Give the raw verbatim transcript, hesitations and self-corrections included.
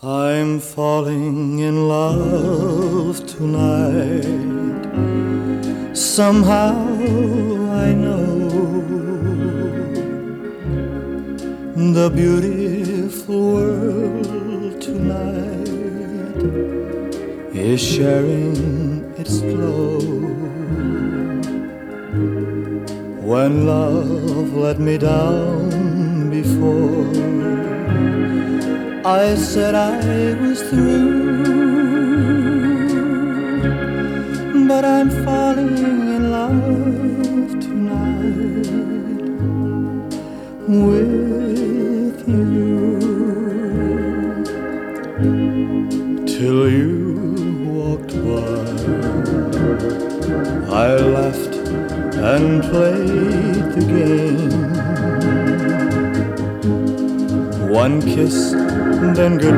I'm falling in love tonight. Somehow I know the beautiful world tonight is sharing its glow. When love let me down before, I said I was through, but I'm falling in love tonight with you. Till you walked by, I laughed and played the game. One kiss, then goodbye.